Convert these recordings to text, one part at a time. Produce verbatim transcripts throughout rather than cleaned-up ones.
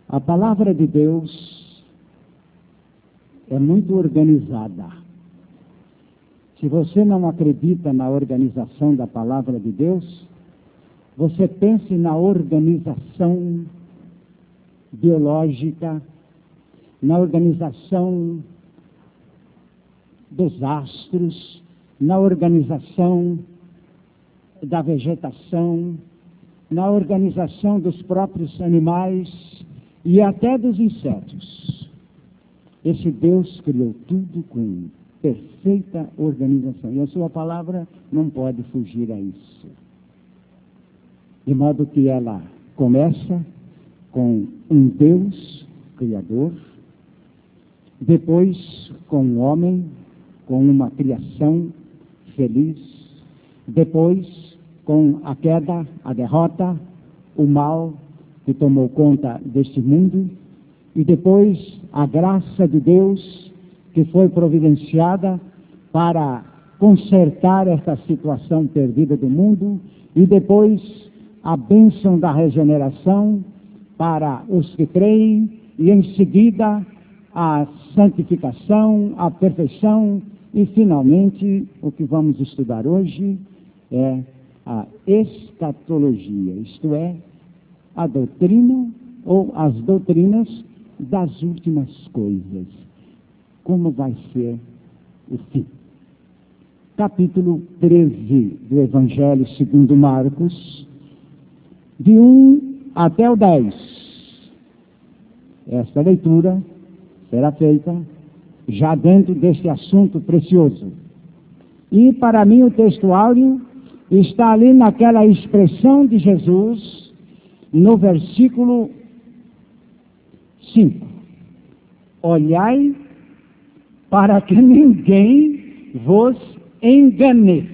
A palavra de Deus é muito organizada. Se você não acredita na organização da palavra de Deus, você pense na organização biológica, na organização dos astros, na organização da vegetação, na organização dos próprios animais e até dos insetos. Esse Deus criou tudo com perfeita organização. E a sua palavra não pode fugir a isso. De modo que ela começa com um Deus Criador, depois com um homem, com uma criação feliz, depois com a queda, a derrota, o mal que tomou conta deste mundo, e depois a graça de Deus que foi providenciada para consertar esta situação perdida do mundo, e depois a bênção da regeneração para os que creem, e em seguida a santificação, a perfeição, e finalmente o que vamos estudar hoje é a escatologia, isto é, a doutrina ou as doutrinas das últimas coisas. Como vai ser o fim? Capítulo treze do Evangelho segundo Marcos, de um até o dez. Esta leitura será feita já dentro deste assunto precioso. E para mim o textuário está ali naquela expressão de Jesus, no versículo cinco. Olhai para que ninguém vos engane.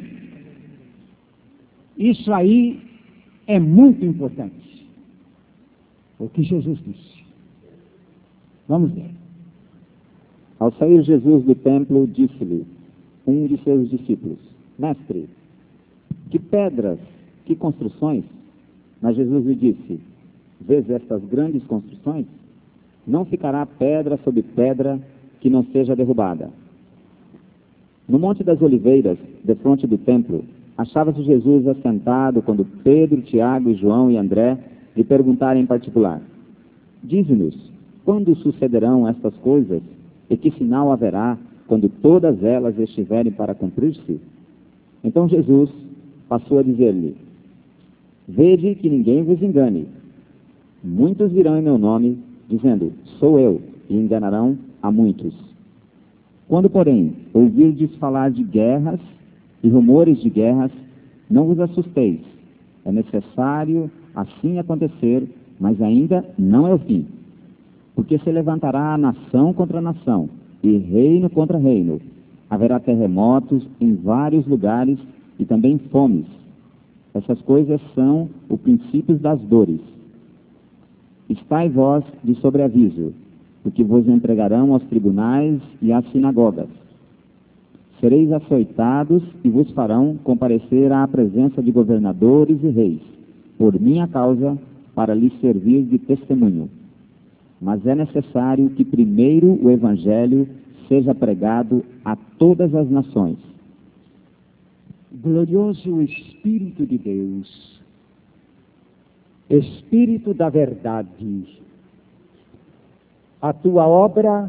Isso aí é muito importante. O que Jesus disse. Vamos ver. Ao sair Jesus do templo, disse-lhe um de seus discípulos: Mestre, que pedras, que construções? Mas Jesus lhe disse: Vês estas grandes construções? Não ficará pedra sobre pedra que não seja derrubada. No Monte das Oliveiras, defronte do templo, achava-se Jesus assentado quando Pedro, Tiago, João e André lhe perguntaram em particular: Dize-nos, quando sucederão estas coisas, e que sinal haverá quando todas elas estiverem para cumprir-se? Então Jesus passou a dizer-lhe: Vede que ninguém vos engane. Muitos virão em meu nome, dizendo, sou eu, e enganarão a muitos. Quando, porém, ouvirdes falar de guerras e rumores de guerras, não vos assusteis. É necessário assim acontecer, mas ainda não é o fim. Porque se levantará nação contra nação, e reino contra reino. Haverá terremotos em vários lugares e também fomes. Essas coisas são os princípios das dores. Estai vós de sobreaviso, porque vos entregarão aos tribunais e às sinagogas. Sereis açoitados e vos farão comparecer à presença de governadores e reis, por minha causa, para lhes servir de testemunho. Mas é necessário que primeiro o Evangelho seja pregado a todas as nações. Glorioso Espírito de Deus, Espírito da verdade, a tua obra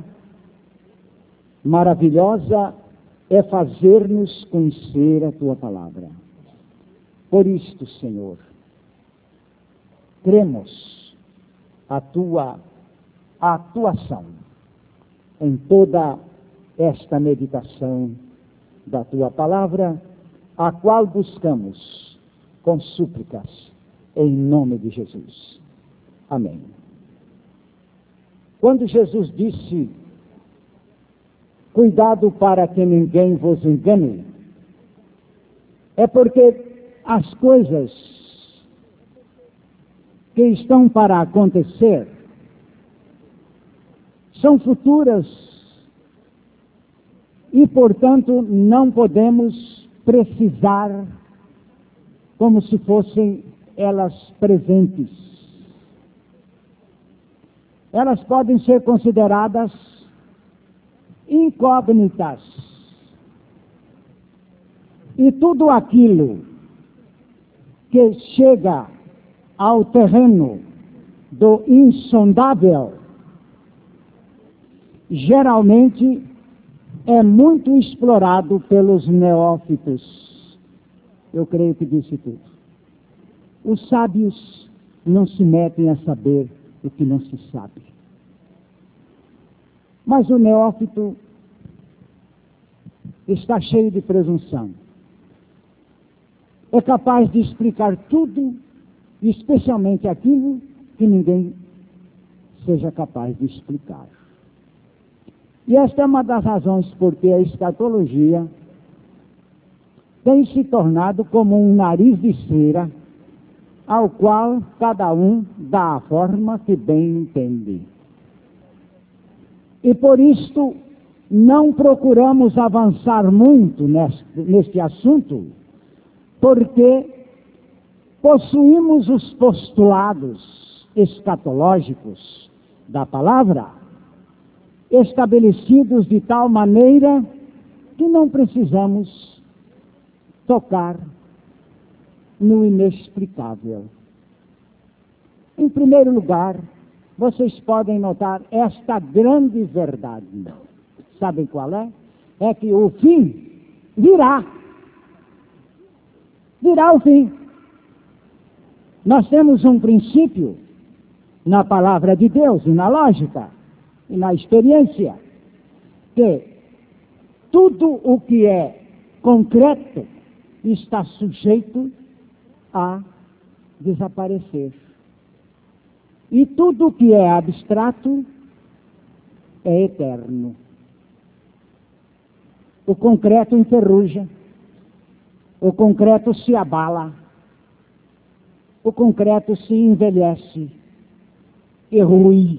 maravilhosa é fazer-nos conhecer a tua palavra. Por isto, Senhor, cremos a tua atuação em toda esta meditação da tua palavra, a qual buscamos com súplicas em nome de Jesus. Amém. Quando Jesus disse, cuidado para que ninguém vos engane, é porque as coisas que estão para acontecer são futuras e, portanto, não podemos precisar como se fossem elas presentes. elas podem ser consideradas incógnitas. E tudo aquilo que chega ao terreno do insondável, geralmente é muito explorado pelos neófitos. Eu creio que disse tudo. Os sábios não se metem a saber o que não se sabe. Mas o neófito está cheio de presunção. É capaz de explicar tudo, especialmente aquilo que ninguém seja capaz de explicar. E esta é uma das razões porque a escatologia tem se tornado como um nariz de cera, ao qual cada um dá a forma que bem entende. E por isto não procuramos avançar muito neste, neste assunto, porque possuímos os postulados escatológicos da palavra, estabelecidos de tal maneira que não precisamos tocar no inexplicável. Em primeiro lugar, vocês podem notar esta grande verdade. Sabem qual é? É que o fim virá. Virá o fim. Nós temos um princípio na palavra de Deus e na lógica e na experiência, que tudo o que é concreto está sujeito a desaparecer. E tudo o que é abstrato é eterno. O concreto enferruja, o concreto se abala, o concreto se envelhece e rui.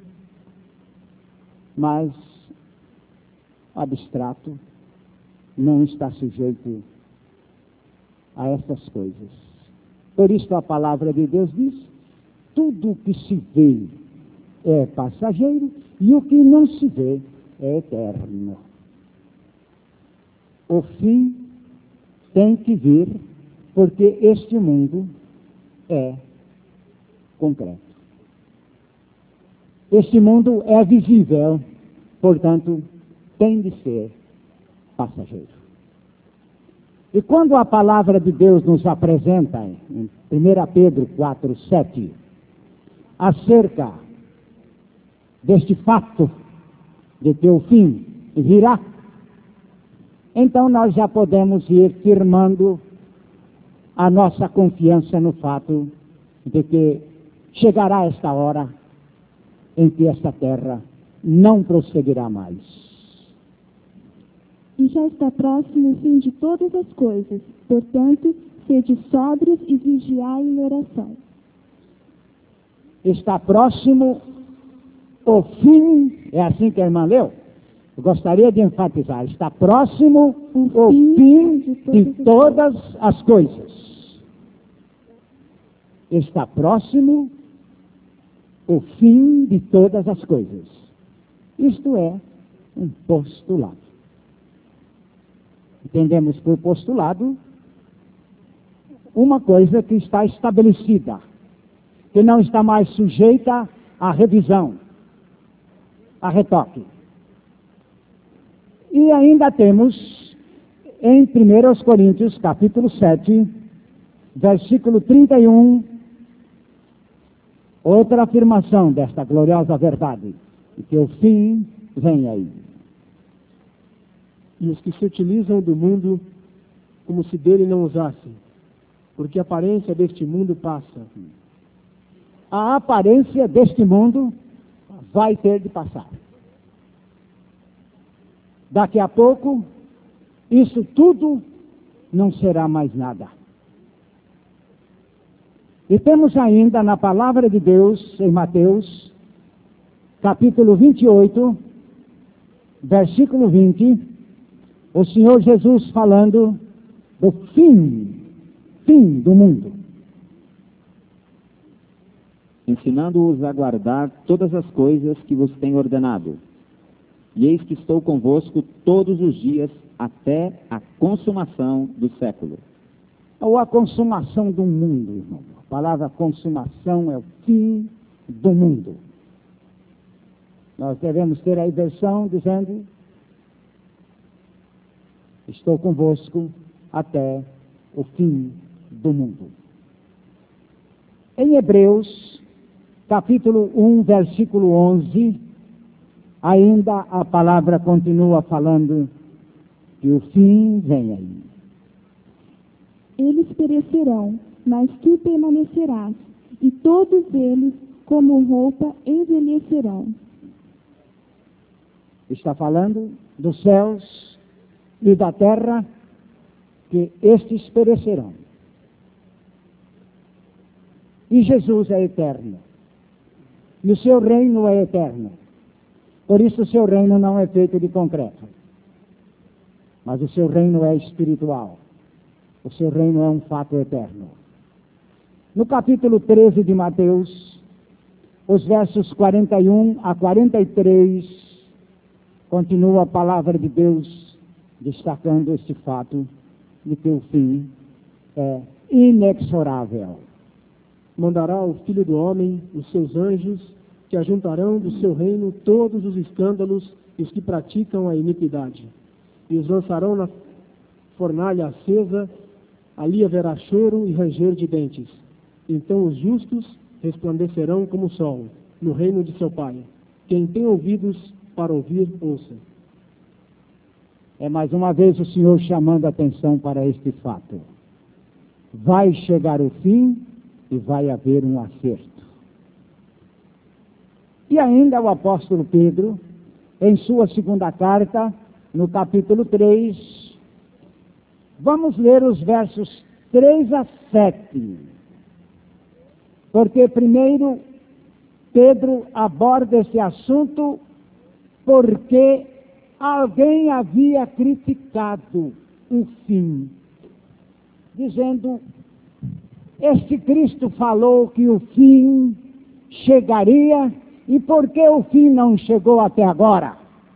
Mas abstrato não está sujeito a essas coisas. Por isso a palavra de Deus diz: tudo o que se vê é passageiro e o que não se vê é eterno. O fim tem que vir, porque este mundo é concreto. Este mundo é visível, portanto, tem de ser passageiro. E quando a palavra de Deus nos apresenta, em primeira Pedro quatro, sete, acerca deste fato de que o fim virá, então nós já podemos ir firmando a nossa confiança no fato de que chegará esta hora em que esta terra não prosseguirá mais. E já está próximo o fim de todas as coisas. Portanto, sede sóbrios e vigiai em oração. Está próximo o fim, é assim que a irmã leu? Eu gostaria de enfatizar, está próximo o, o fim, fim de todas, de todas as coisas. Está próximo o fim de todas as coisas. Isto é um postulado. Entendemos por postulado uma coisa que está estabelecida, que não está mais sujeita à revisão, a retoque. E ainda temos em primeira Coríntios, capítulo sete, versículo trinta e um, outra afirmação desta gloriosa verdade, que o fim vem aí. E os que se utilizam do mundo como se dele não usassem, porque a aparência deste mundo passa. A aparência deste mundo vai ter de passar. Daqui a pouco, isso tudo não será mais nada. E temos ainda na palavra de Deus, em Mateus, capítulo vinte e oito, versículo vinte, o Senhor Jesus falando do fim, fim do mundo. ensinando-os a guardar todas as coisas que vos tenho ordenado. E eis que estou convosco todos os dias até a consumação do século. Ou a consumação do mundo, irmão. A palavra consumação é o fim do mundo. Nós devemos ter a inversão dizendo: estou convosco até o fim do mundo. Em Hebreus, capítulo um, versículo onze, ainda a palavra continua falando que o fim vem aí. Eles perecerão, mas tu permanecerás, e todos eles, como roupa, envelhecerão. Está falando dos céus e da terra, que estes perecerão. E Jesus é eterno. E o seu reino é eterno. Por isso o seu reino não é feito de concreto. Mas o seu reino é espiritual. O seu reino é um fato eterno. No capítulo treze de Mateus, os versos quarenta e um a quarenta e três, continua a palavra de Deus destacando este fato de que o fim é inexorável. Mandará o Filho do Homem os seus anjos, que ajuntarão do seu reino todos os escândalos e os que praticam a iniquidade, e os lançarão na fornalha acesa. Ali haverá choro e ranger de dentes. Então os justos resplandecerão como o sol, no reino de seu Pai. Quem tem ouvidos para ouvir, ouça. É mais uma vez o Senhor chamando a atenção para este fato. Vai chegar o fim e vai haver um acerto. E ainda o apóstolo Pedro, em sua segunda carta, no capítulo três, vamos ler os versos três a sete. Porque primeiro Pedro aborda esse assunto porque alguém havia criticado o fim, dizendo: este Cristo falou que o fim chegaria, e por que o fim não chegou até agora?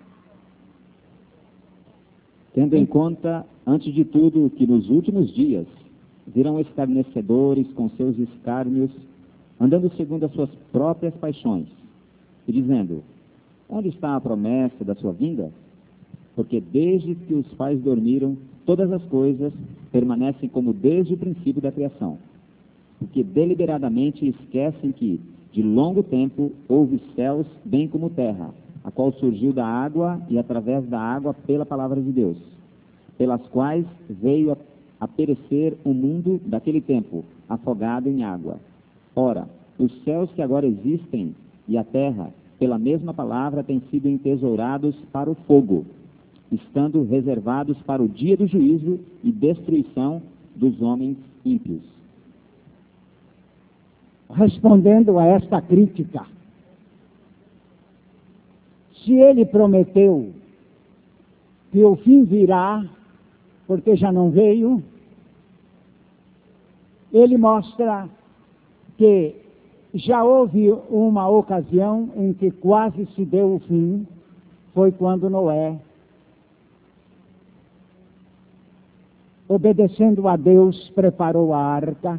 Tendo em conta, antes de tudo, que nos últimos dias virão escarnecedores com seus escárnios, andando segundo as suas próprias paixões, e dizendo: onde está a promessa da sua vinda? Porque desde que os pais dormiram, todas as coisas permanecem como desde o princípio da criação. Porque deliberadamente esquecem que, de longo tempo, houve céus bem como terra, a qual surgiu da água e através da água pela palavra de Deus, pelas quais veio a, a perecer o mundo daquele tempo, afogado em água. Ora, os céus que agora existem e a terra, pela mesma palavra, têm sido entesourados para o fogo, estando reservados para o dia do juízo e destruição dos homens ímpios. Respondendo a esta crítica, se ele prometeu que o fim virá, porque já não veio, ele mostra que já houve uma ocasião em que quase se deu o fim, foi quando Noé, obedecendo a Deus, preparou a arca,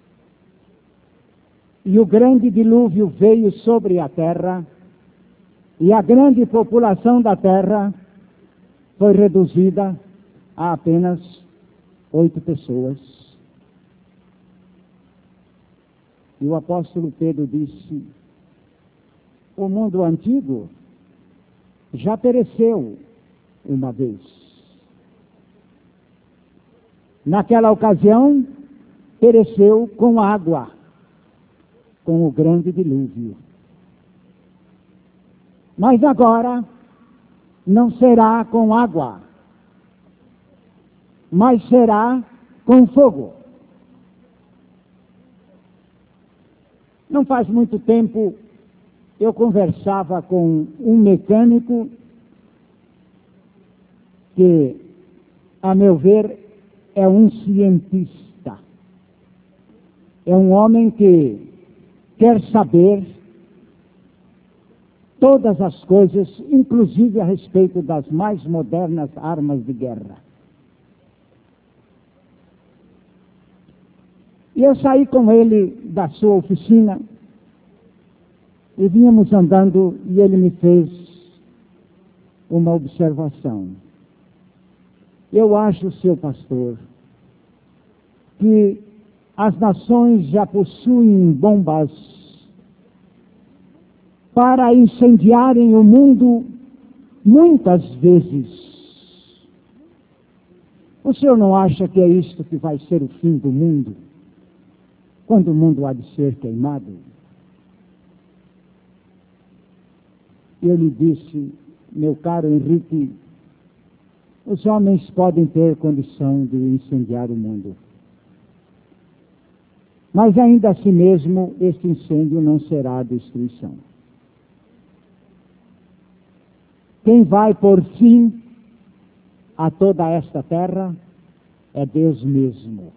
e o grande dilúvio veio sobre a terra, e a grande população da terra foi reduzida a apenas oito pessoas. E o apóstolo Pedro disse: o mundo antigo já pereceu uma vez. Naquela ocasião, pereceu com água, com o grande dilúvio. Mas agora não será com água, mas será com fogo. Não faz muito tempo eu conversava com um mecânico que, a meu ver, é um cientista. É um homem que quer saber todas as coisas, inclusive a respeito das mais modernas armas de guerra. E eu saí com ele da sua oficina e vínhamos andando e ele me fez uma observação. Eu acho, seu pastor, que as nações já possuem bombas para incendiarem o mundo muitas vezes. O senhor não acha que é isto que vai ser o fim do mundo? Quando o mundo há de ser queimado? Eu lhe disse, meu caro Henrique, os homens podem ter condição de incendiar o mundo. Mas ainda assim mesmo, este incêndio não será a destruição. Quem vai pôr fim a toda esta terra é Deus mesmo.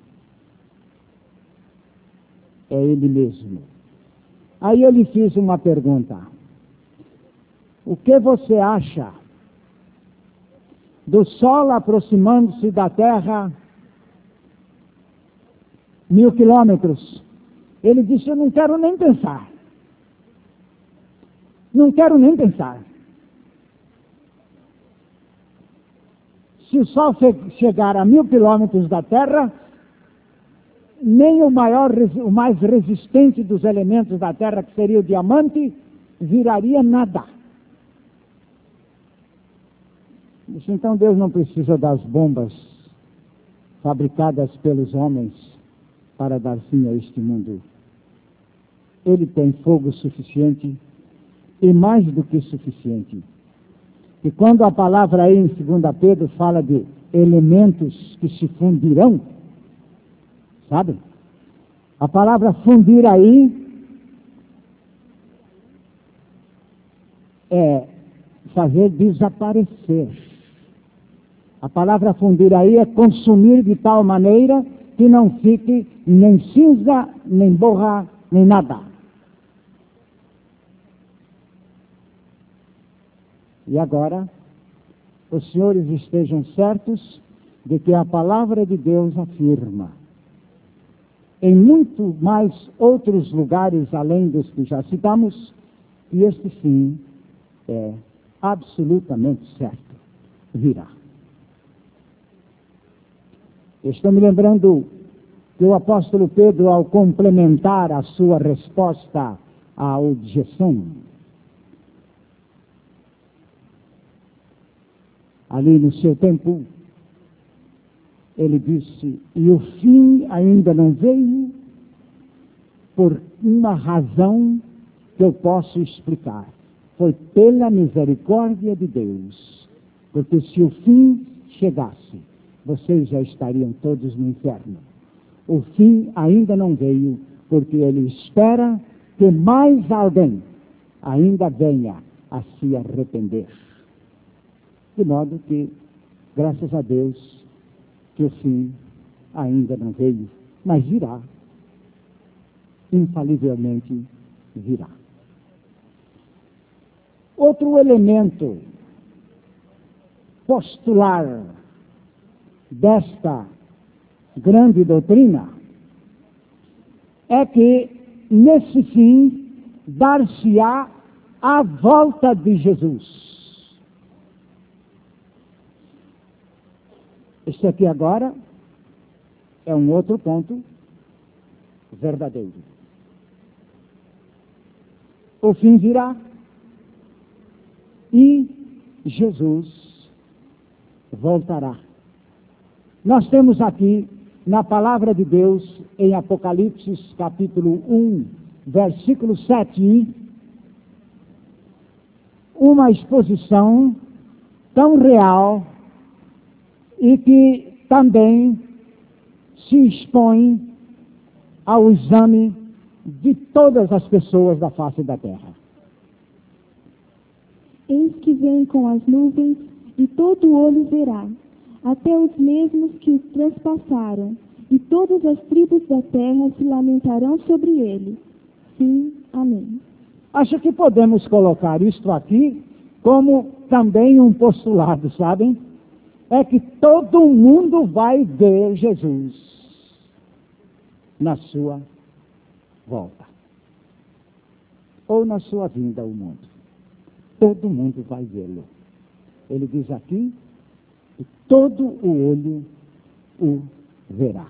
É Ele mesmo. Aí eu lhe fiz uma pergunta. O que você acha do Sol aproximando-se da Terra mil quilômetros? Ele disse, eu não quero nem pensar. Não quero nem pensar. Se o Sol chegar a mil quilômetros da Terra, nem o maior, o mais resistente dos elementos da Terra, que seria o diamante, viraria nada. Disse, então Deus não precisa das bombas fabricadas pelos homens para dar fim a este mundo. Ele tem fogo suficiente e mais do que suficiente. E quando a palavra aí em Segunda Pedro fala de elementos que se fundirão, sabe? A palavra fundir aí é fazer desaparecer. A palavra fundir aí é consumir de tal maneira que não fique nem cinza, nem borra, nem nada. E agora, os senhores estejam certos de que a palavra de Deus afirma, em muito mais outros lugares além dos que já citamos, que este fim é absolutamente certo, virá. Estou me lembrando que o apóstolo Pedro, ao complementar a sua resposta à objeção, ali no seu tempo, ele disse, e o fim ainda não veio por uma razão que eu posso explicar. Foi pela misericórdia de Deus. Porque se o fim chegasse, vocês já estariam todos no inferno. O fim ainda não veio, porque ele espera que mais alguém ainda venha a se arrepender. De modo que, graças a Deus, que o fim ainda não veio, mas virá. Infalivelmente virá. Outro elemento postular desta grande doutrina é que, nesse fim, dar-se-á a volta de Jesus. Este aqui agora é um outro ponto verdadeiro. O fim virá e Jesus voltará. Nós temos aqui, na palavra de Deus, em Apocalipse, capítulo um, versículo sete, uma exposição tão real e que também se expõe ao exame de todas as pessoas da face da terra. Eis que vem com as nuvens, e todo olho verá, até os mesmos que o transpassaram, e todas as tribos da terra se lamentarão sobre ele. Sim, amém. Acho que podemos colocar isto aqui como também um postulado, sabem? É que todo mundo vai ver Jesus na sua volta. Ou na sua vinda ao mundo. Todo mundo vai vê-lo. Ele diz aqui que todo o olho o verá.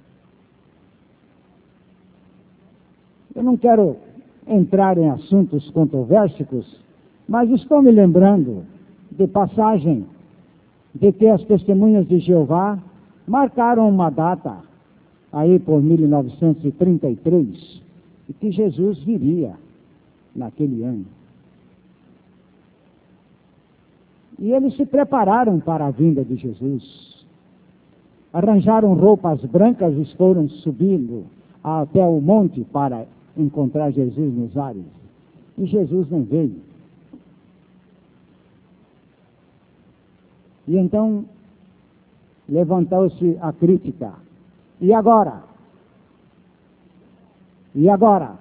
Eu não quero entrar em assuntos controversicos, mas estou me lembrando de passagem de que as testemunhas de Jeová marcaram uma data, aí por mil novecentos e trinta e três, e que Jesus viria naquele ano. E eles se prepararam para a vinda de Jesus. Arranjaram roupas brancas e foram subindo até o monte para encontrar Jesus nos ares. E Jesus não veio. E então levantou-se a crítica. E agora? E agora?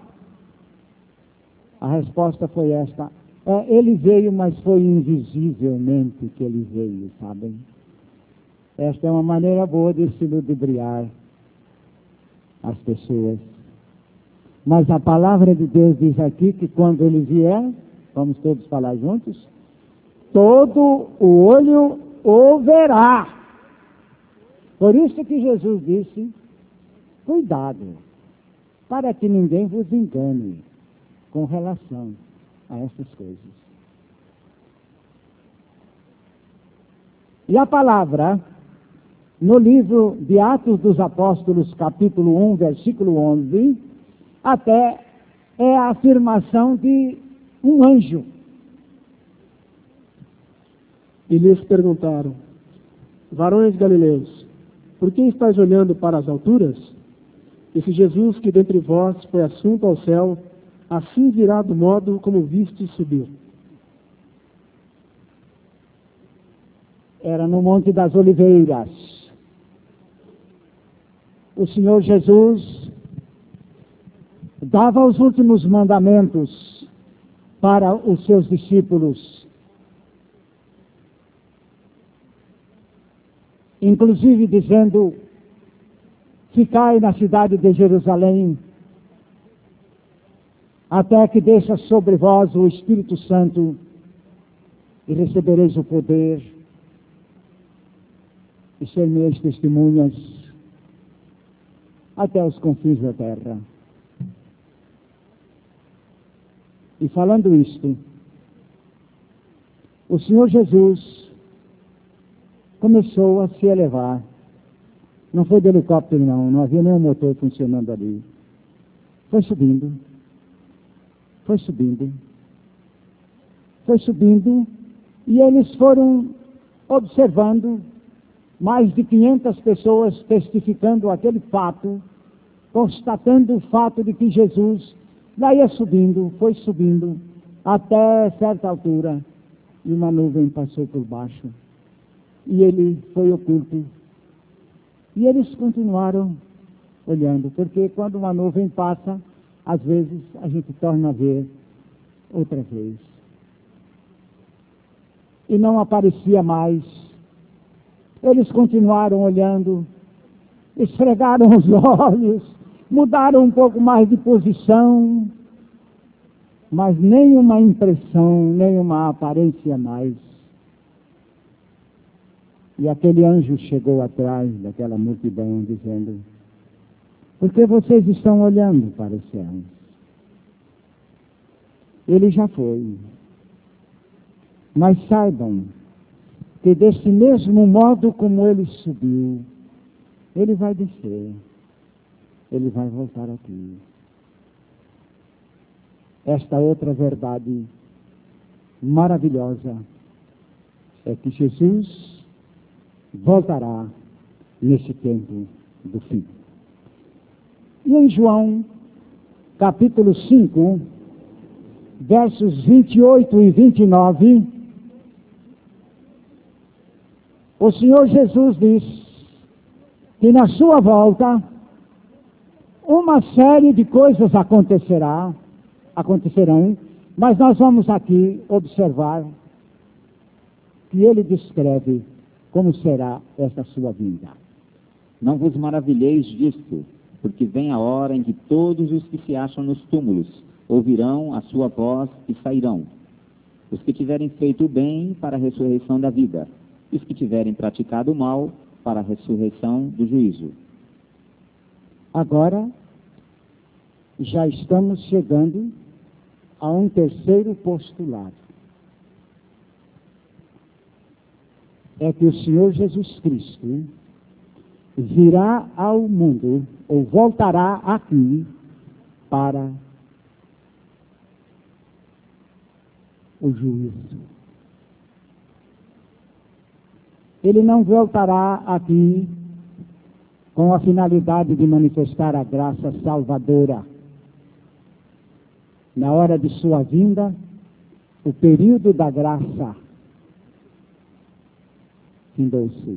A resposta foi esta. É, ele veio, mas foi invisivelmente que ele veio, sabem? Esta é uma maneira boa de se ludibriar as pessoas. Mas a palavra de Deus diz aqui que quando ele vier, vamos todos falar juntos, todo o olho o verá. Por isso que Jesus disse, cuidado, para que ninguém vos engane com relação a essas coisas. E a palavra, no livro de Atos dos Apóstolos, capítulo um, versículo onze, até é a afirmação de um anjo. E lhes perguntaram, varões galileus, por que estáis olhando para as alturas? Esse Jesus que dentre vós foi assunto ao céu, assim virá do modo como viste subir. Era no Monte das Oliveiras. O Senhor Jesus dava os últimos mandamentos para os seus discípulos. Inclusive dizendo, ficai na cidade de Jerusalém, até que desça sobre vós o Espírito Santo, e recebereis o poder, e sereis testemunhas até os confins da terra. E falando isto, o Senhor Jesus começou a se elevar. Não foi de helicóptero não, não havia nenhum motor funcionando ali. Foi subindo, foi subindo, foi subindo, e eles foram observando mais de quinhentas pessoas testificando aquele fato, constatando o fato de que Jesus lá ia subindo, foi subindo, até certa altura, e uma nuvem passou por baixo, e ele foi oculto. E eles continuaram olhando, porque quando uma nuvem passa, às vezes a gente torna a ver outra vez. E não aparecia mais. Eles continuaram olhando, esfregaram os olhos, mudaram um pouco mais de posição, mas nenhuma impressão, nenhuma aparência mais. E aquele anjo chegou atrás daquela multidão, dizendo, por que vocês estão olhando para os céus? Ele já foi. Mas saibam que desse mesmo modo como ele subiu, ele vai descer. Ele vai voltar aqui. Esta outra verdade maravilhosa é que Jesus voltará nesse tempo do fim. E em João, capítulo cinco, versos vinte e oito e vinte e nove, o Senhor Jesus diz que na sua volta uma série de coisas acontecerá acontecerão, mas nós vamos aqui observar que ele descreve como será esta sua vinda. Não vos maravilheis disto, porque vem a hora em que todos os que se acham nos túmulos ouvirão a sua voz e sairão. Os que tiverem feito o bem para a ressurreição da vida, e os que tiverem praticado o mal para a ressurreição do juízo. Agora, já estamos chegando a um terceiro postulado. É que o Senhor Jesus Cristo virá ao mundo, ou voltará aqui, para o juízo. Ele não voltará aqui com a finalidade de manifestar a graça salvadora. Na hora de sua vinda, o período da graça findou-se.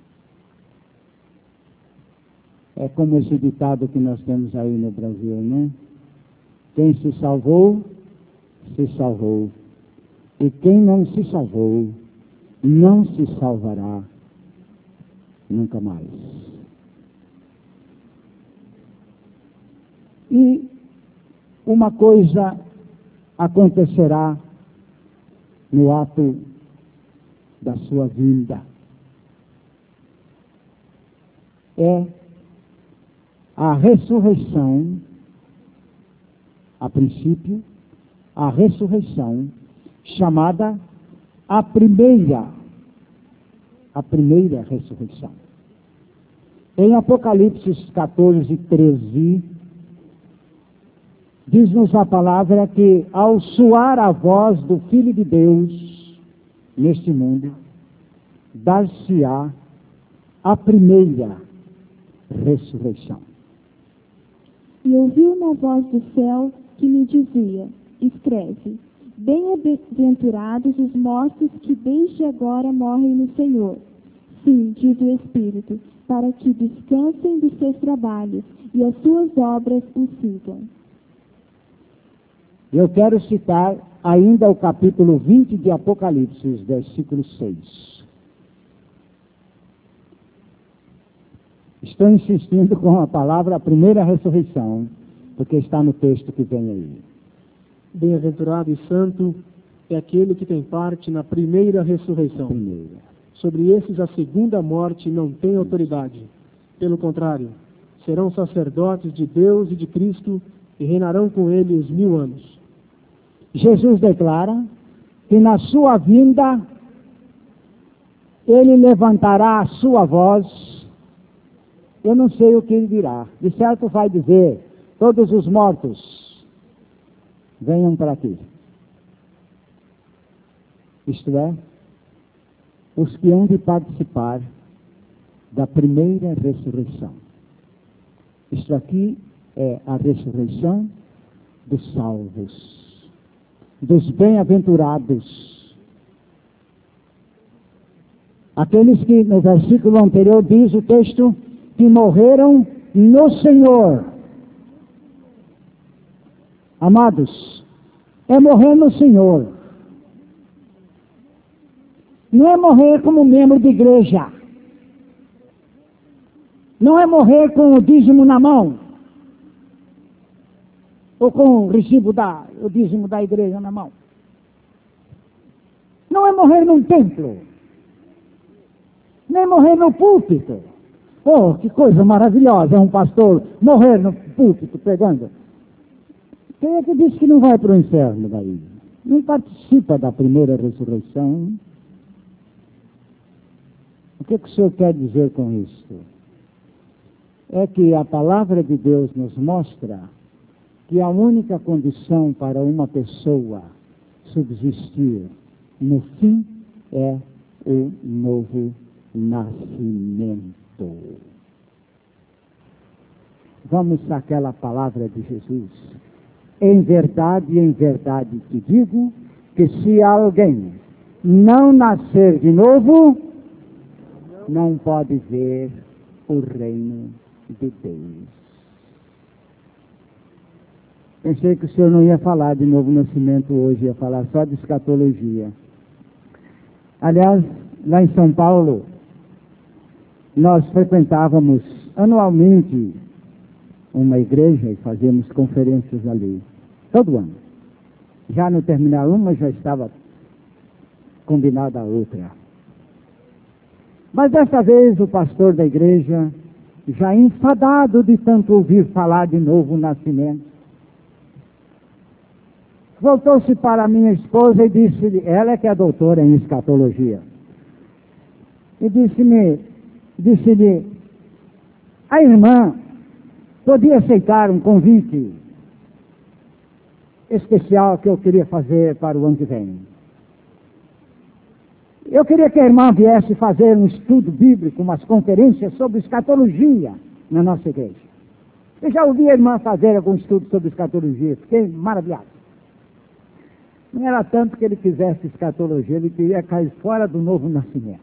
É como esse ditado que nós temos aí no Brasil, né? Quem se salvou, se salvou. E quem não se salvou, não se salvará nunca mais. E uma coisa acontecerá no ato da sua vinda. É a ressurreição, a princípio, a ressurreição chamada a primeira, a primeira ressurreição. Em Apocalipse catorze, treze, diz-nos a palavra que ao soar a voz do Filho de Deus neste mundo, dar-se-á a primeira ressurreição. E ouvi uma voz do céu que me dizia: escreve, bem-aventurados os mortos que desde agora morrem no Senhor. Sim, diz o Espírito, para que descansem dos seus trabalhos e as suas obras os sigam. Eu quero citar ainda o capítulo vinte de Apocalipse, versículo seis. Estou insistindo com a palavra a primeira ressurreição, porque está no texto que vem aí. Bem-aventurado e santo é aquele que tem parte na primeira ressurreição. Primeira. Sobre esses a segunda morte não tem autoridade. Pelo contrário, serão sacerdotes de Deus e de Cristo e reinarão com eles mil anos. Jesus declara que na sua vinda ele levantará a sua voz. Eu não sei o que ele dirá. De certo vai dizer: todos os mortos, venham para aqui. Isto é, os que hão de participar da primeira ressurreição. Isto aqui é a ressurreição dos salvos, dos bem-aventurados. Aqueles que no versículo anterior diz o texto que morreram no Senhor. Amados, é morrer no Senhor. Não é morrer como membro de igreja. Não é morrer com o dízimo na mão. Ou com o recibo da, o dízimo da igreja na mão. Não é morrer num templo. Nem morrer no púlpito. Oh, que coisa maravilhosa, é um pastor morrer no púlpito pregando. Quem é que disse que não vai para o inferno daí? Não participa da primeira ressurreição. O que, que o senhor quer dizer com isso? É que a palavra de Deus nos mostra que a única condição para uma pessoa subsistir no fim é o novo nascimento. Vamos àquela palavra de Jesus. Em verdade, em verdade te digo que se alguém não nascer de novo, não pode ver o reino de Deus. Pensei que o senhor não ia falar de novo nascimento hoje, ia falar só de escatologia. Aliás, lá em São Paulo, nós frequentávamos anualmente uma igreja e fazíamos conferências ali, todo ano. Já no terminar uma, já estava combinada a outra. Mas desta vez o pastor da igreja, já enfadado de tanto ouvir falar de novo nascimento, voltou-se para minha esposa e disse, ela é que é doutora em escatologia, e disse-me, disse-lhe, a irmã podia aceitar um convite especial que eu queria fazer para o ano que vem. Eu queria que a irmã viesse fazer um estudo bíblico, umas conferências sobre escatologia na nossa igreja. Eu já ouvi a irmã fazer algum estudo sobre escatologia, fiquei maravilhado. Não era tanto que ele quisesse escatologia, ele queria cair fora do novo nascimento.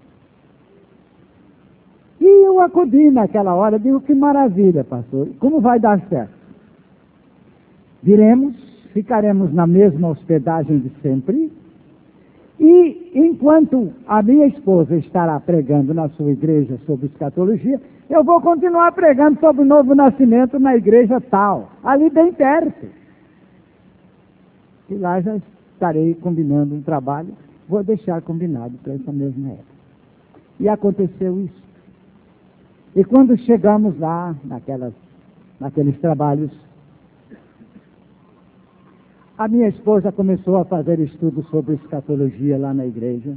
E eu acudi naquela hora, digo, que maravilha, pastor, como vai dar certo? Viremos, ficaremos na mesma hospedagem de sempre, e enquanto a minha esposa estará pregando na sua igreja sobre escatologia, eu vou continuar pregando sobre o novo nascimento na igreja tal, ali bem perto. E lá já estarei combinando um trabalho, vou deixar combinado para essa mesma época. E aconteceu isso. E quando chegamos lá, naquelas, naqueles trabalhos, a minha esposa começou a fazer estudo sobre escatologia lá na igreja.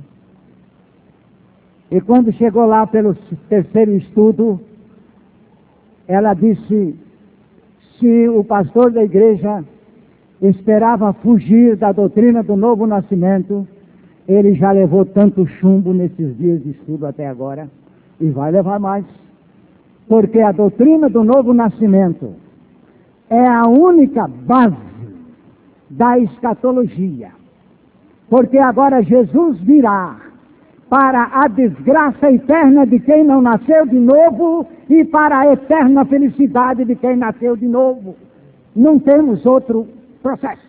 E quando chegou lá pelo terceiro estudo, ela disse, se o pastor da igreja esperava fugir da doutrina do novo nascimento, ele já levou tanto chumbo nesses dias de estudo até agora, e vai levar mais. Porque a doutrina do novo nascimento é a única base da escatologia. Porque agora Jesus virá para a desgraça eterna de quem não nasceu de novo e para a eterna felicidade de quem nasceu de novo. Não temos outro processo.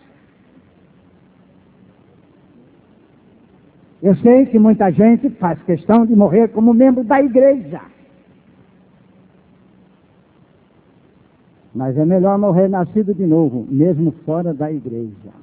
Eu sei que muita gente faz questão de morrer como membro da igreja. Mas é melhor morrer nascido de novo, mesmo fora da igreja.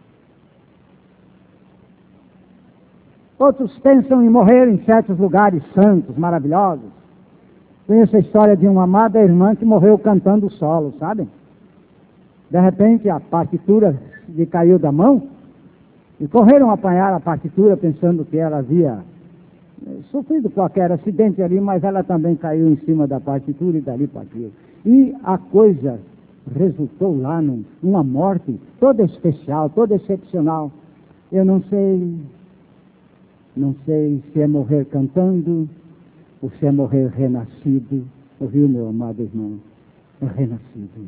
Outros pensam em morrer em certos lugares santos, maravilhosos. Conheço a história de uma amada irmã que morreu cantando solo, sabe? De repente a partitura lhe caiu da mão e correram apanhar a partitura pensando que ela havia sofrido qualquer acidente ali, mas ela também caiu em cima da partitura e dali partiu. E a coisa resultou lá num, numa morte toda especial, toda excepcional. Eu não sei, não sei se é morrer cantando ou se é morrer renascido. Ouviu, meu amado irmão? É renascido.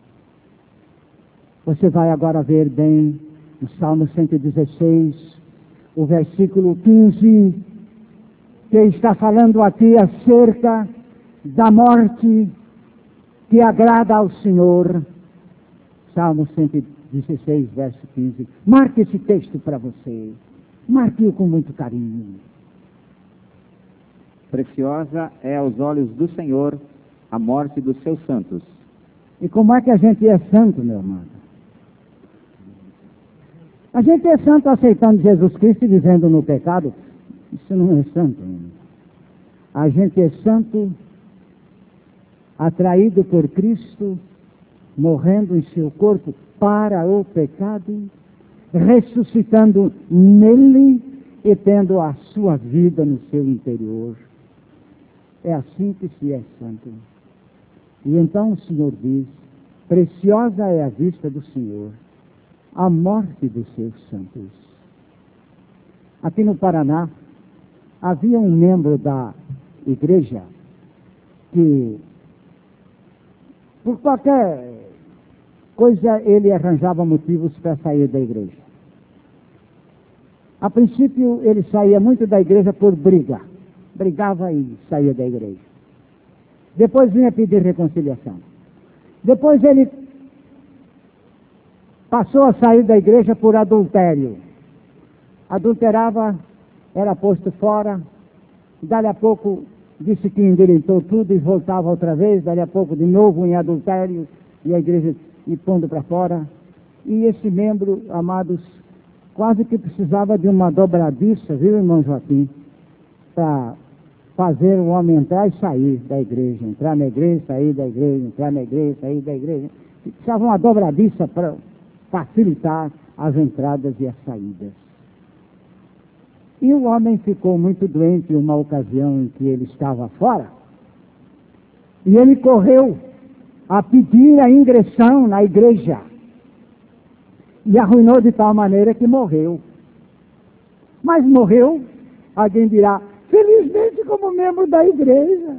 Você vai agora ver bem no Salmo cento e dezesseis, o versículo quinze, que está falando aqui acerca da morte que agrada ao Senhor. Salmo cento e dezesseis, verso quinze. Marque esse texto para você. Marque-o com muito carinho. Preciosa é aos olhos do Senhor a morte dos seus santos. E como é que a gente é santo, meu amado? A gente é santo aceitando Jesus Cristo e vivendo no pecado. Isso não é santo. A gente é santo atraído por Cristo, morrendo em seu corpo para o pecado, ressuscitando nele e tendo a sua vida no seu interior. É assim que se é santo. E então o Senhor diz, preciosa é a vista do Senhor, a morte dos seus santos. Aqui no Paraná, havia um membro da igreja que, por qualquer coisa, ele arranjava motivos para sair da igreja. A princípio, ele saía muito da igreja por briga. Brigava e saía da igreja. Depois vinha pedir reconciliação. Depois ele passou a sair da igreja por adultério. Adulterava, era posto fora, dali a pouco disse que endireitou tudo e voltava outra vez, dali a pouco de novo em adultério, e a igreja e pondo para fora. E esse membro, amados, quase que precisava de uma dobradiça, viu, irmão Joaquim, para fazer o homem entrar e sair da igreja, entrar na igreja, sair da igreja, entrar na igreja, sair da igreja. Precisava uma dobradiça para facilitar as entradas e as saídas. E o homem ficou muito doente em uma ocasião em que ele estava fora, e ele correu a pedir a ingressão na igreja, e arruinou de tal maneira que morreu. Mas morreu, alguém dirá, felizmente como membro da igreja.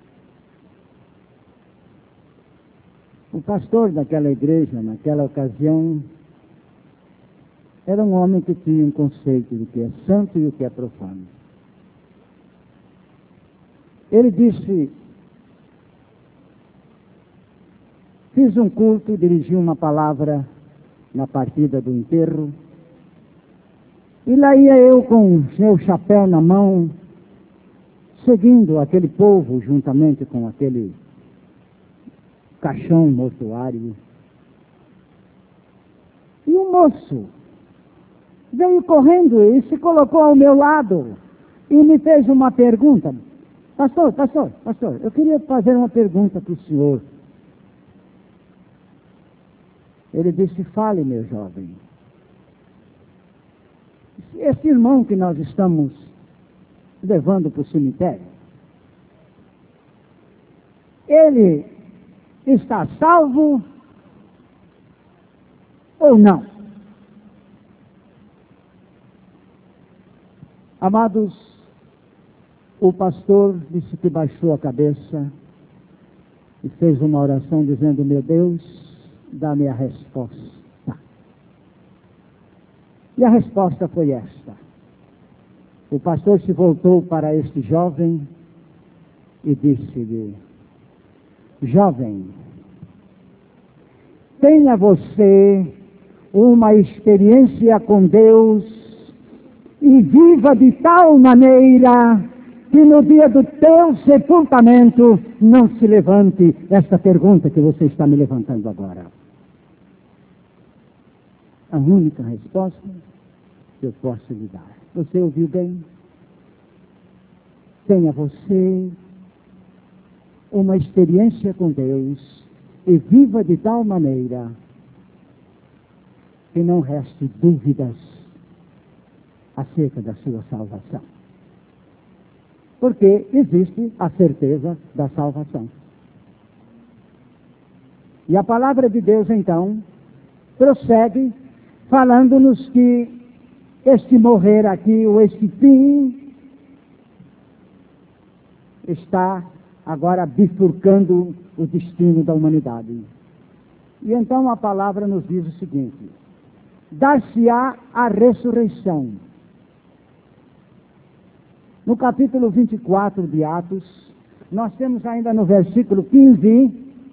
O pastor daquela igreja, naquela ocasião, era um homem que tinha um conceito do que é santo e o que é profano. Ele disse, fiz um culto, dirigi uma palavra na partida do enterro, e lá ia eu com meu chapéu na mão, seguindo aquele povo juntamente com aquele caixão mortuário. E um moço veio correndo e se colocou ao meu lado e me fez uma pergunta. Pastor, pastor, pastor, eu queria fazer uma pergunta para o senhor. Ele disse, fale, meu jovem. Esse irmão que nós estamos levando para o cemitério, ele está salvo ou não? Amados, o pastor disse que baixou a cabeça e fez uma oração dizendo, meu Deus, dá-me a resposta. E a resposta foi esta. O pastor se voltou para este jovem e disse-lhe, jovem, tenha você uma experiência com Deus e viva de tal maneira que no dia do teu sepultamento não se levante esta pergunta que você está me levantando agora. A única resposta que eu posso lhe dar. Você ouviu bem? Tenha você uma experiência com Deus e viva de tal maneira que não reste dúvidas acerca da sua salvação. Porque existe a certeza da salvação. E a palavra de Deus, então, prossegue falando-nos que este morrer aqui, ou este fim, está agora bifurcando o destino da humanidade. E então a palavra nos diz o seguinte, dar-se-á a ressurreição. No capítulo vinte e quatro de Atos, nós temos ainda no versículo quinze,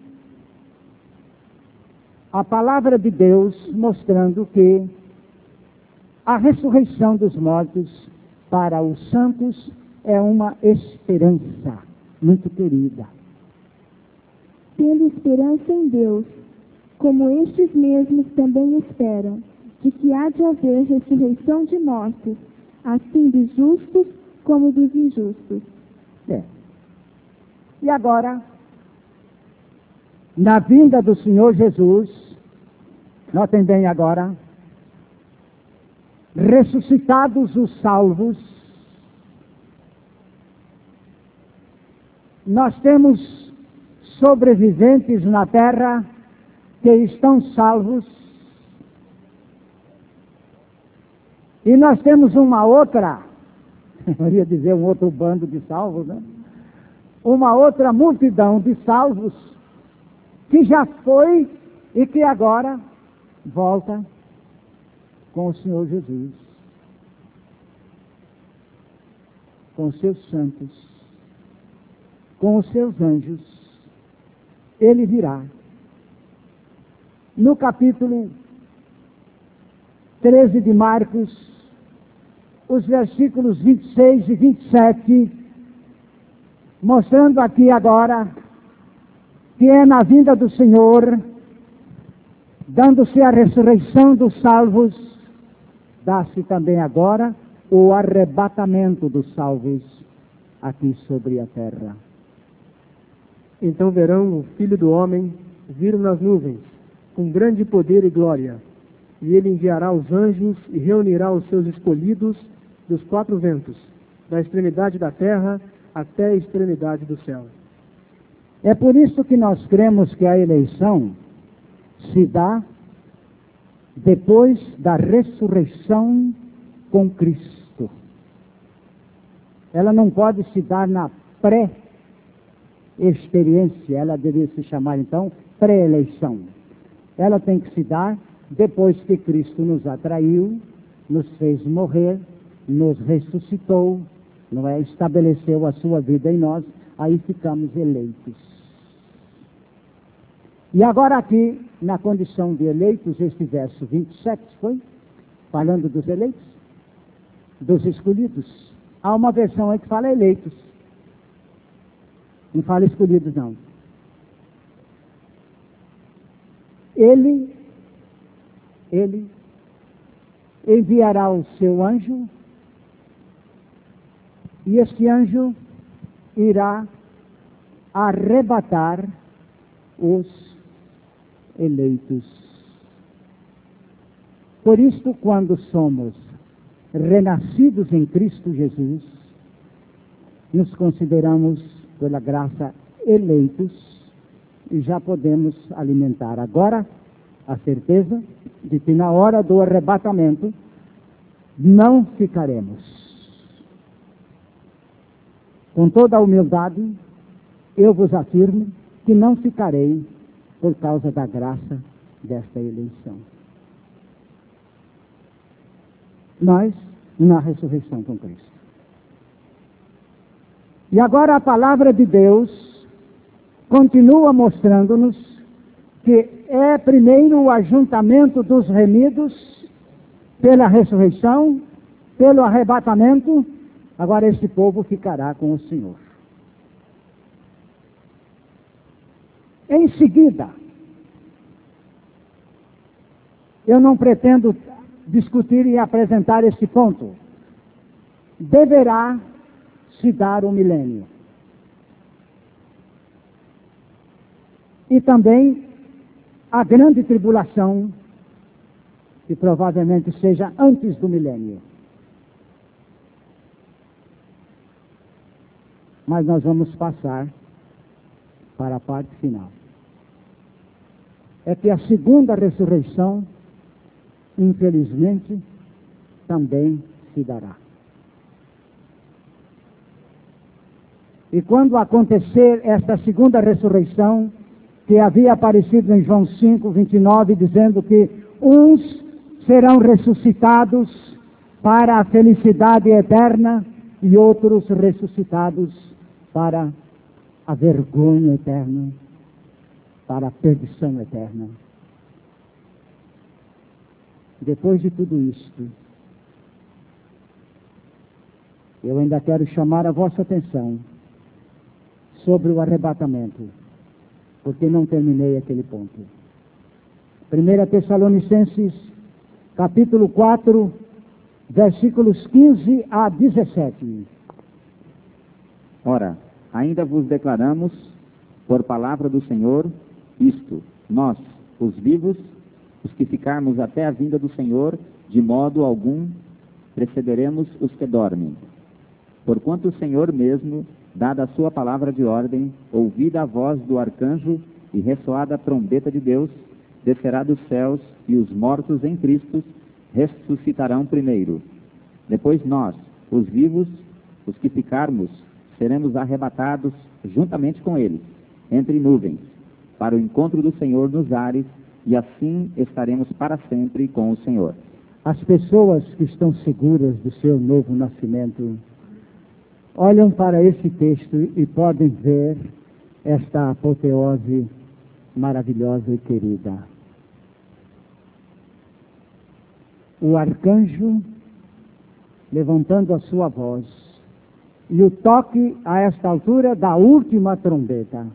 a palavra de Deus mostrando que a ressurreição dos mortos para os santos é uma esperança muito querida. Tendo esperança em Deus, como estes mesmos também esperam, de que há de haver ressurreição de mortos, assim dos justos como dos injustos. É. E agora, na vinda do Senhor Jesus, notem bem agora, ressuscitados os salvos, nós temos sobreviventes na terra que estão salvos, e nós temos uma outra, eu ia dizer um outro bando de salvos, né? Uma outra multidão de salvos que já foi e que agora volta com o Senhor Jesus, com os seus santos, com os seus anjos. Ele virá. No capítulo treze de Marcos, os versículos vinte e seis e vinte e sete, mostrando aqui agora que é na vinda do Senhor, dando-se a ressurreição dos salvos, dá-se também agora o arrebatamento dos salvos aqui sobre a terra. Então verão o Filho do Homem vir nas nuvens, com grande poder e glória, e ele enviará os anjos e reunirá os seus escolhidos dos quatro ventos, da extremidade da terra até a extremidade do céu. É por isso que nós cremos que a eleição se dá depois da ressurreição com Cristo. Ela não pode se dar na pré-experiência, ela deveria se chamar então pré-eleição. Ela tem que se dar depois que Cristo nos atraiu, nos fez morrer, nos ressuscitou, não é? Estabeleceu a sua vida em nós, aí ficamos eleitos. E agora aqui, na condição de eleitos, este verso vinte e sete, foi? Falando dos eleitos, dos escolhidos. Há uma versão aí que fala eleitos. Não fala escolhidos, não. Ele, ele enviará o seu anjo, e este anjo irá arrebatar os eleitos. Por isto, quando somos renascidos em Cristo Jesus, nos consideramos, pela graça, eleitos, e já podemos alimentar agora a certeza de que na hora do arrebatamento não ficaremos. Com toda a humildade, eu vos afirmo que não ficarei por causa da graça desta eleição. Nós, na ressurreição com Cristo. E agora a palavra de Deus continua mostrando-nos que é primeiro o ajuntamento dos remidos pela ressurreição, pelo arrebatamento. Agora esse povo ficará com o Senhor. Em seguida, eu não pretendo discutir e apresentar esse ponto. Deverá se dar o milênio. E também a grande tribulação, que provavelmente seja antes do milênio. Mas nós vamos passar para a parte final. É que a segunda ressurreição, infelizmente, também se dará. E quando acontecer esta segunda ressurreição, que havia aparecido em João cinco, vinte e nove, dizendo que uns serão ressuscitados para a felicidade eterna e outros ressuscitados para a vergonha eterna, para a perdição eterna. Depois de tudo isto, eu ainda quero chamar a vossa atenção sobre o arrebatamento, porque não terminei aquele ponto. primeira Tessalonicenses, capítulo quatro, versículos quinze a dezessete. Ora, ainda vos declaramos, por palavra do Senhor, isto: nós, os vivos, os que ficarmos até a vinda do Senhor, de modo algum precederemos os que dormem. Porquanto o Senhor mesmo, dada a sua palavra de ordem, ouvida a voz do arcanjo e ressoada a trombeta de Deus, descerá dos céus, e os mortos em Cristo ressuscitarão primeiro. Depois nós, os vivos, os que ficarmos, seremos arrebatados juntamente com eles, entre nuvens, para o encontro do Senhor nos ares, e assim estaremos para sempre com o Senhor. As pessoas que estão seguras do seu novo nascimento olham para esse texto e podem ver esta apoteose maravilhosa e querida. o arcanjo levantando a sua voz, e o toque a esta altura da última trombeta.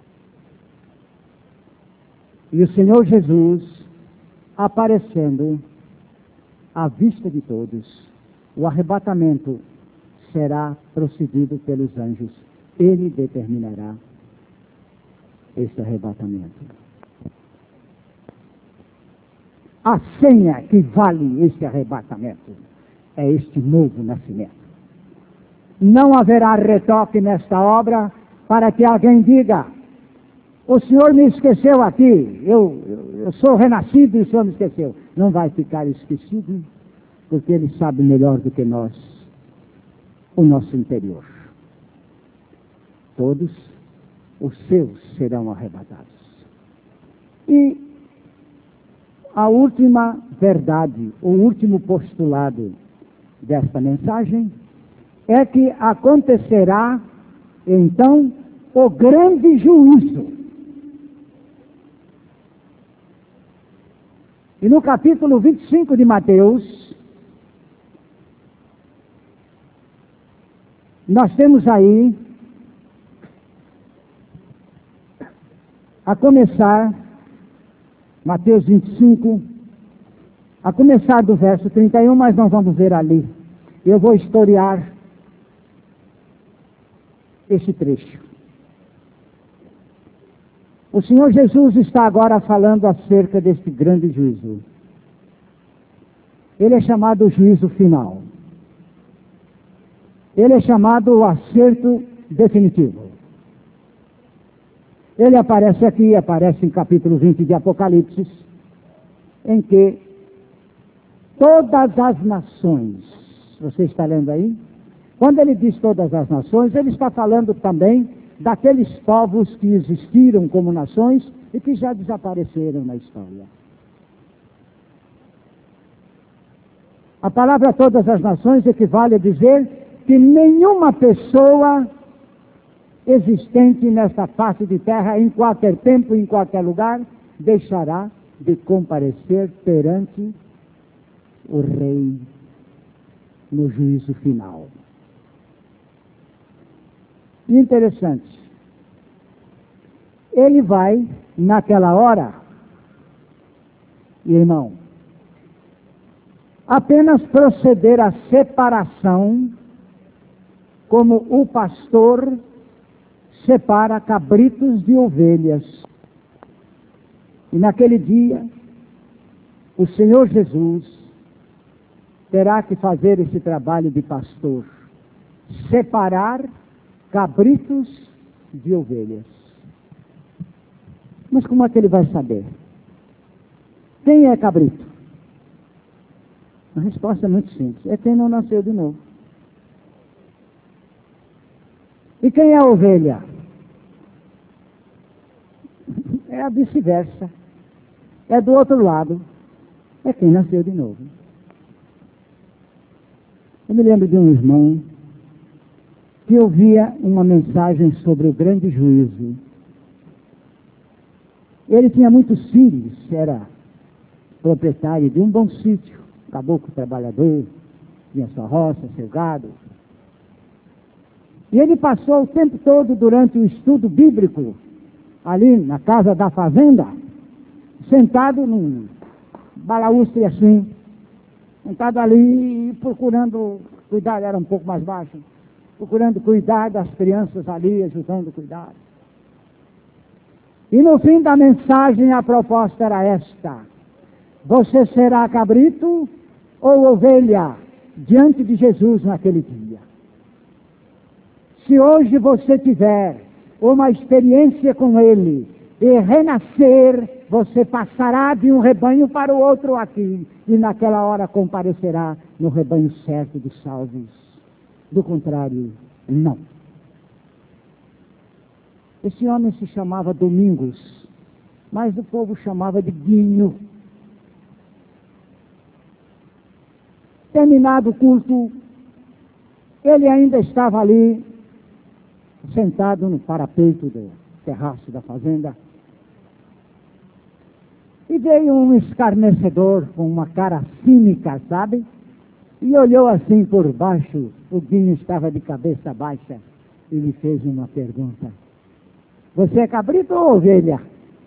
E o Senhor Jesus aparecendo à vista de todos. O arrebatamento será procedido pelos anjos. Ele determinará este arrebatamento. A senha que vale este arrebatamento é este novo nascimento. Não haverá retoque nesta obra para que alguém diga: o Senhor me esqueceu aqui, eu, eu, eu sou renascido e o Senhor me esqueceu. Não vai ficar esquecido, porque Ele sabe melhor do que nós o nosso interior. Todos os seus serão arrebatados. E a última verdade, o último postulado desta mensagem é que acontecerá então o grande juízo. E no capítulo vinte e cinco de Mateus, nós temos aí, a começar, Mateus vinte e cinco, a começar do verso trinta e um, mas nós vamos ver ali. Eu vou historiar este trecho. O Senhor Jesus está agora falando acerca deste grande juízo. Ele é chamado o juízo final. Ele é chamado o acerto definitivo. Ele aparece aqui, aparece em capítulo vinte de Apocalipse, em que todas as nações, você está lendo aí? Quando ele diz todas as nações, ele está falando também daqueles povos que existiram como nações e que já desapareceram na história. A palavra todas as nações equivale a dizer que nenhuma pessoa existente nesta face de terra, em qualquer tempo, em qualquer lugar, deixará de comparecer perante o Rei no juízo final. Interessante. Ele vai, naquela hora, irmão, apenas proceder à separação, como o pastor separa cabritos de ovelhas. E naquele dia, o Senhor Jesus terá que fazer esse trabalho de pastor, separar cabritos de ovelhas. Mas como é que ele vai saber? Quem é cabrito? A resposta é muito simples. É quem não nasceu de novo. E quem é a ovelha? É a vice-versa. É do outro lado. É quem nasceu de novo. Eu me lembro de um irmão que ouvia uma mensagem sobre o grande juízo. Ele tinha muitos filhos, era proprietário de um bom sítio, caboclo trabalhador, tinha sua roça, seu gado. E ele passou o tempo todo durante o estudo bíblico, ali na casa da fazenda, sentado num balaústre assim, sentado ali procurando cuidar, era um pouco mais baixo, procurando cuidar das crianças ali, ajudando a cuidar. E no fim da mensagem a proposta era esta: você será cabrito ou ovelha diante de Jesus naquele dia? Se hoje você tiver uma experiência com Ele e renascer, você passará de um rebanho para o outro aqui, e naquela hora comparecerá no rebanho certo dos salvos. Do contrário, não. Esse homem se chamava Domingos, mas o povo chamava de Guinho. Terminado o culto, ele ainda estava ali, sentado no parapeito do terraço da fazenda. E veio um escarnecedor com uma cara cínica, sabe? E olhou assim por baixo. O Guinho estava de cabeça baixa e lhe fez uma pergunta: você é cabrito ou ovelha?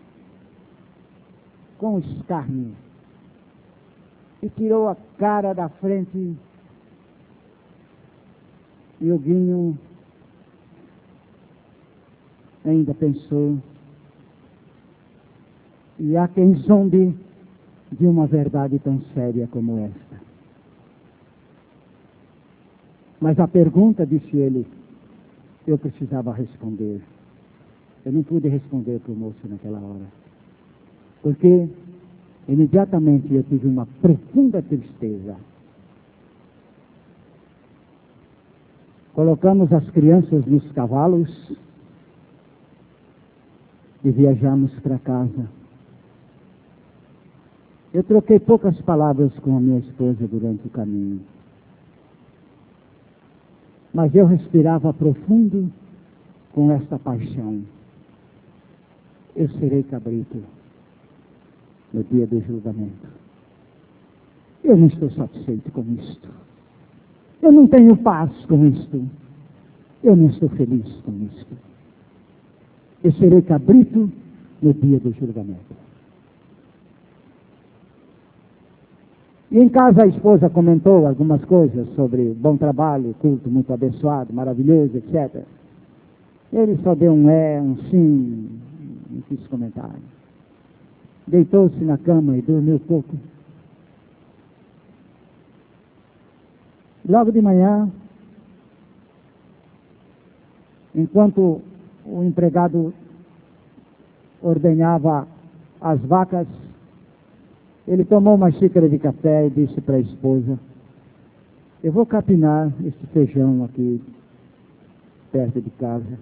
Com escárnio. E tirou a cara da frente. E o Guinho ainda pensou. E há quem zombe de uma verdade tão séria como esta. Mas a pergunta, disse ele, eu precisava responder. Eu não pude responder para o moço naquela hora. Porque imediatamente eu tive uma profunda tristeza. Colocamos as crianças nos cavalos e viajamos para casa. Eu troquei poucas palavras com a minha esposa durante o caminho. Mas eu respirava profundo com esta paixão. Eu serei cabrito no dia do julgamento. Eu não estou satisfeito com isto. Eu não tenho paz com isto. Eu não estou feliz com isto. Eu serei cabrito no dia do julgamento. E em casa a esposa comentou algumas coisas sobre bom trabalho, culto muito abençoado, maravilhoso, etcétera. Ele só deu um é, um sim, não quis comentar. Deitou-se na cama e dormiu pouco. Logo de manhã, enquanto o empregado ordenhava as vacas, ele tomou uma xícara de café e disse para a esposa: eu vou capinar esse feijão aqui perto de casa.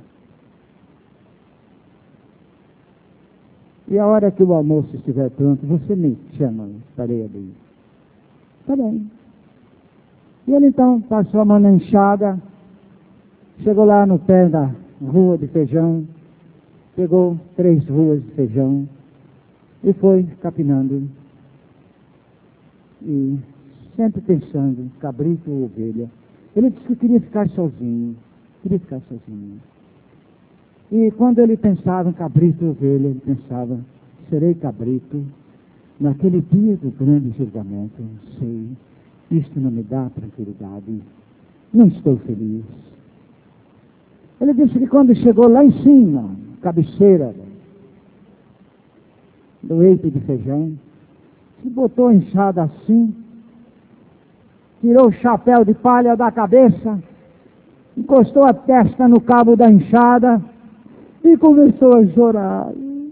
E a hora que o almoço estiver pronto, você me chama, estarei ali. Está bem. E ele então passou a mão na enxada, chegou lá no pé da rua de feijão, pegou três ruas de feijão e foi capinando. E sempre pensando, cabrito ou ovelha. Ele disse que queria ficar sozinho, queria ficar sozinho. E quando ele pensava em cabrito ou ovelha, ele pensava, serei cabrito naquele dia do grande julgamento. Sei, isto não me dá tranquilidade, não estou feliz. Ele disse que quando chegou lá em cima, cabeceira do eito de feijão, se botou a enxada assim, tirou o chapéu de palha da cabeça, encostou a testa no cabo da enxada e começou a chorar.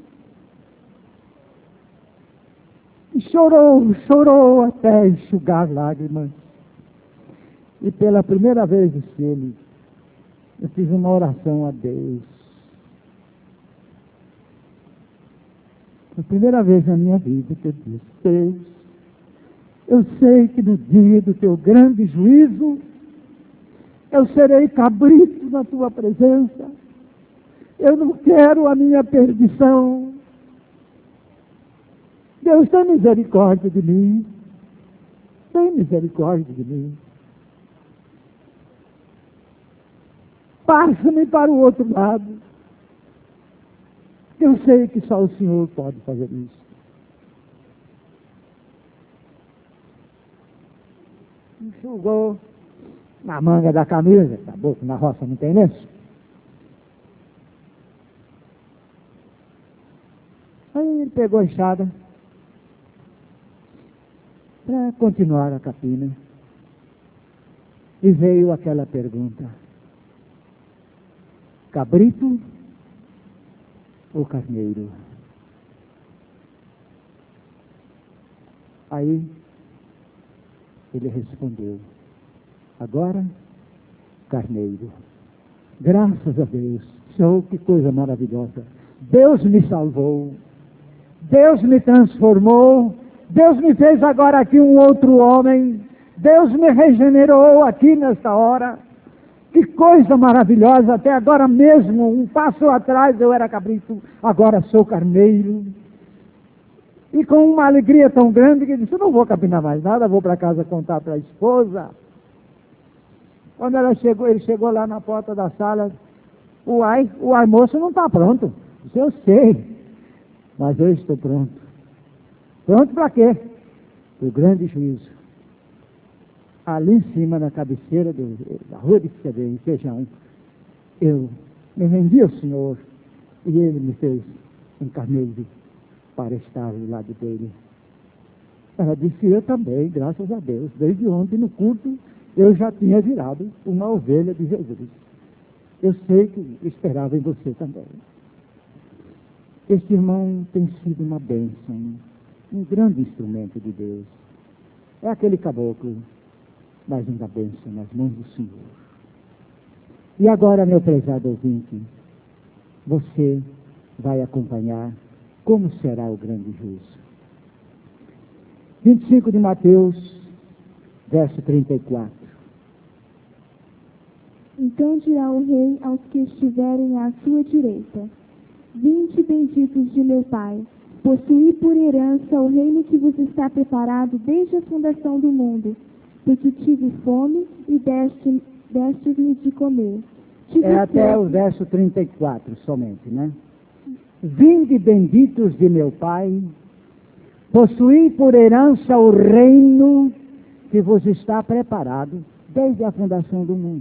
E chorou, chorou até enxugar lágrimas. E pela primeira vez, disse ele, eu fiz uma oração a Deus. Foi a primeira vez na minha vida que eu disse: Deus, eu sei que no dia do teu grande juízo, eu serei cabrito na tua presença. Eu não quero a minha perdição. Deus, tem misericórdia de mim. Tem misericórdia de mim. Passa-me para o outro lado. Eu sei que só o Senhor pode fazer isso. Enxugou na manga da camisa, acabou que na roça não tem lenço. Aí ele pegou a enxada para continuar a capina. E veio aquela pergunta: cabrito ou carneiro? Aí ele respondeu: agora, carneiro. Graças a Deus. Oh, que coisa maravilhosa. Deus me salvou. Deus me transformou. Deus me fez agora aqui um outro homem. Deus me regenerou aqui nesta hora. Que coisa maravilhosa. Até agora mesmo, um passo atrás eu era cabrito, agora sou carneiro. E com uma alegria tão grande que ele disse, eu não vou capinar mais nada, vou para casa contar para a esposa. Quando ela chegou, ele chegou lá na porta da sala, uai, o almoço não está pronto. Disse, eu sei, mas eu estou pronto. Pronto para quê? Para o grande juízo. Ali em cima, na cabeceira do, da rua de Feijão, eu me rendi ao Senhor e Ele me fez um carneiro para estar ao lado dele. Ela disse, eu também, graças a Deus, desde ontem no culto, eu já tinha virado uma ovelha de Jesus. Eu sei que esperava em você também. Este irmão tem sido uma bênção, um grande instrumento de Deus. É aquele caboclo, mas uma bênção nas mãos do Senhor. E agora, meu prezado ouvinte, você vai acompanhar como será o grande juízo. vinte e cinco de Mateus, verso trinta e quatro. Então dirá o rei aos que estiverem à sua direita: Vinde, benditos de meu Pai, possuí por herança o reino que vos está preparado desde a fundação do mundo, porque tive fome e deste, deste-me de comer. Tive É até sede. o verso trinta e quatro somente, né? Vinde, benditos de meu Pai, possuí por herança o reino que vos está preparado desde a fundação do mundo.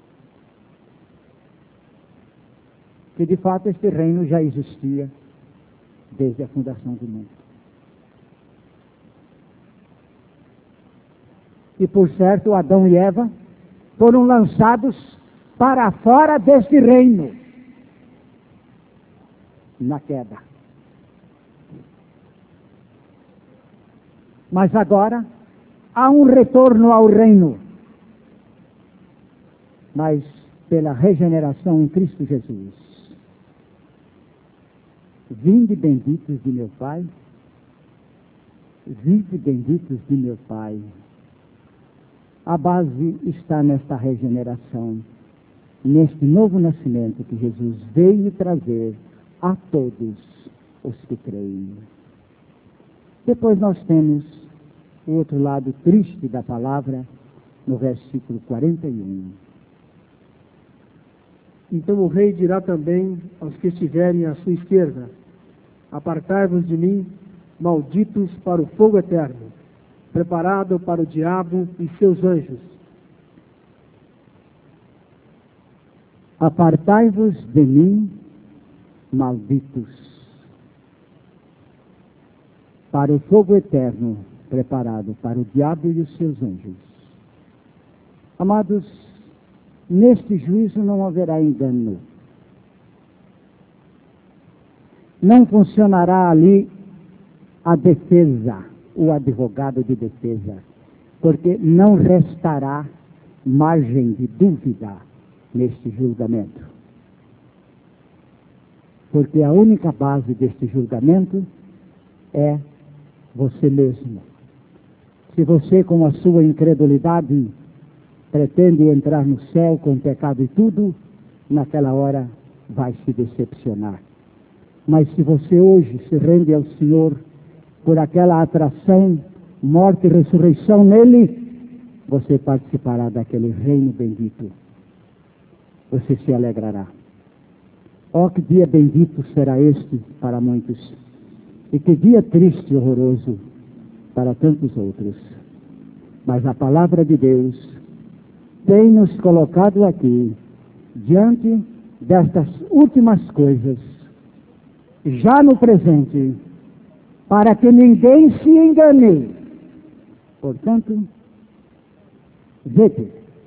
Que de fato este reino já existia desde a fundação do mundo. E por certo, Adão e Eva foram lançados para fora deste reino, na queda. Mas agora há um retorno ao reino, mas pela regeneração em Cristo Jesus. Vinde, benditos de meu Pai, vinde, benditos de meu Pai. A base está nesta regeneração, neste novo nascimento que Jesus veio trazer a todos os que creem. Depois nós temos o outro lado triste da palavra, no versículo quarenta e um. Então o rei dirá também aos que estiverem à sua esquerda: Apartai-vos de mim, malditos, para o fogo eterno, preparado para o diabo e seus anjos. Apartai-vos de mim, malditos, para o fogo eterno, preparado para o diabo e os seus anjos. Amados, neste juízo não haverá engano. Não funcionará ali a defesa, o advogado de defesa, porque não restará margem de dúvida neste julgamento. Porque a única base deste julgamento é você mesmo. Se você, com a sua incredulidade, pretende entrar no céu com pecado e tudo, naquela hora vai se decepcionar. Mas se você hoje se rende ao Senhor por aquela atração, morte e ressurreição nele, você participará daquele reino bendito. Você se alegrará. Oh, que dia bendito será este para muitos, e que dia triste e horroroso para tantos outros. Mas a palavra de Deus tem nos colocado aqui, diante destas últimas coisas, já no presente, para que ninguém se engane. Portanto, vede,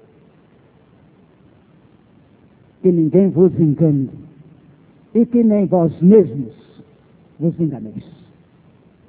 que ninguém vos engane, e que nem vós mesmos vos enganeis.